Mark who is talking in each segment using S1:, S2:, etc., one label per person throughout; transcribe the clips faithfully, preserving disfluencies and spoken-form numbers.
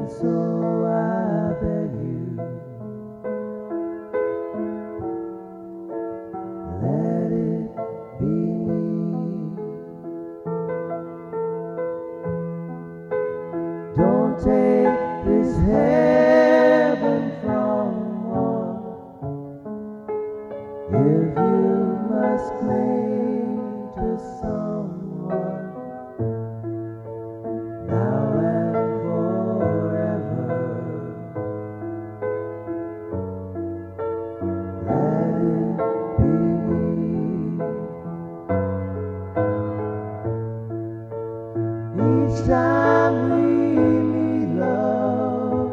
S1: so I beg you, let it be me. Don't take this heaven from one if you must cling to someone now and forever. Let it be me. Each time we meet, love,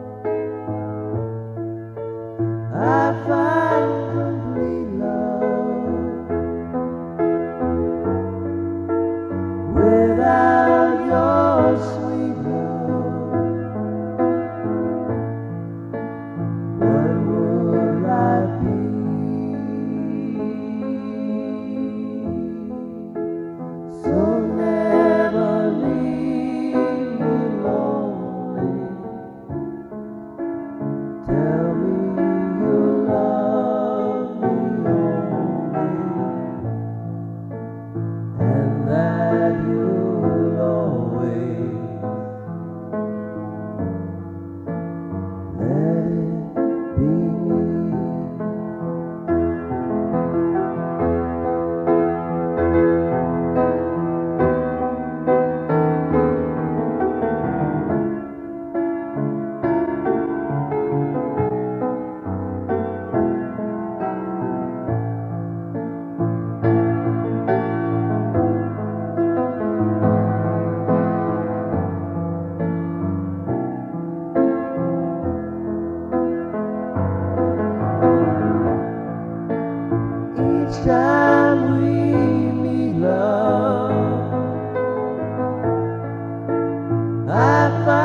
S1: I find complete love. Without your sweet love, what would life be? So never leave me lonely. Tell me you love me only, and that you'll always let it be me. Each time we meet, love, I find